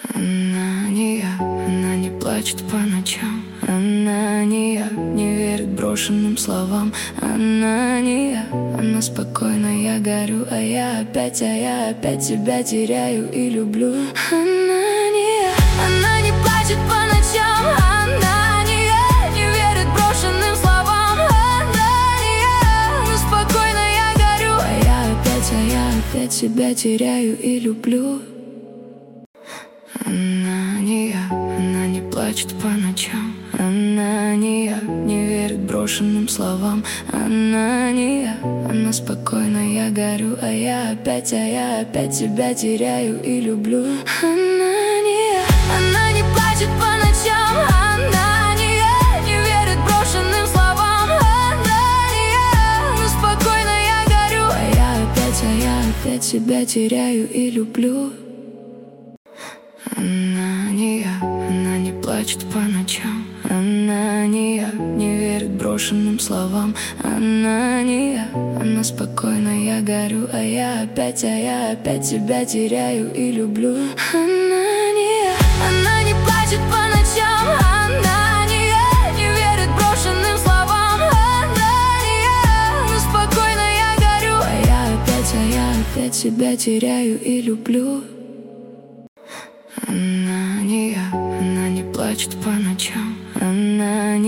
Она не я, она не плачет по ночам. Она не я, не верит брошенным словам. Она не я, она спокойна, я горю, а я опять тебя теряю и люблю. Она не я, она не плачет по ночам. Она не я, не верит брошенным словам. Она не я, она спокойна, я горю, а я опять тебя теряю и люблю. Она не я, она не плачет по ночам. Она не я, не верит брошенным словам. Она не я, она спокойна, я горю, а я опять тебя теряю и люблю. Она не я, она не плачет по ночам. Она не я, не верит брошенным словам. Она не я, она спокойна, я горю, а я опять тебя теряю и люблю. Она не я, она не плачет по ночам. Она не я, не верит брошенным словам. Она не я, она спокойна, я горю, а я опять тебя теряю и люблю. Она не я, она не плачет по ночам. Она не я, не верит брошенным словам. Она не я, она спокойна, я горю, а я опять тебя теряю и люблю. Она не я, она не плачет по ночам. Она не